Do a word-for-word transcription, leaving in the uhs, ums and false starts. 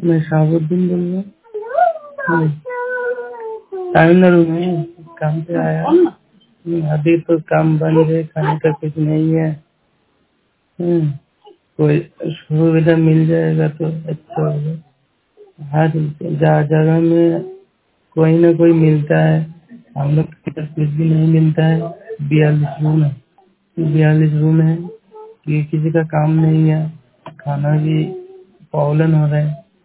मैं शाहबुद्दीन बोल रहा हूँ। तमिलनाडु में काम पे आया। हम्म, अभी तो काम बंद है, खाने का कुछ नहीं है। हम्म, कोई सुविधा मिल जाएगा तो अच्छा होगा। हर जगह जगह में कोई ना कोई मिलता है, हम लोग की तरफ कुछ भी नहीं मिलता है। बयालीस रूम है, बयालीस रूम है, कि किसी का काम नहीं है, खाना भी प्रॉब्लम हो रहा है।